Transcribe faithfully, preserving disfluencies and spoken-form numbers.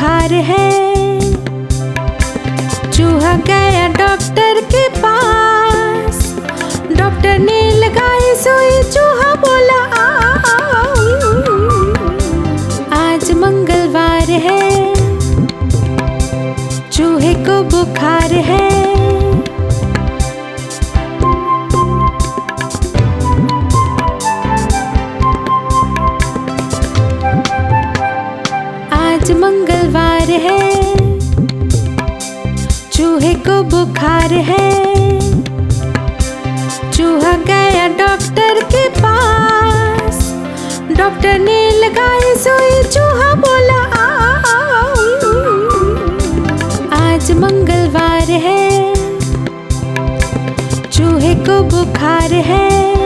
बुखार है। चूहा गया डॉक्टर के पास, डॉक्टर ने लगाई सुई, चूहा बोला आओ। आज मंगलवार है, चूहे को बुखार है। आज मंगलवार है, चूहे को बुखार है। चूहा गया डॉक्टर के पास, डॉक्टर ने लगाई सुई, चूहा बोला आओ। आज मंगलवार है, चूहे को बुखार है।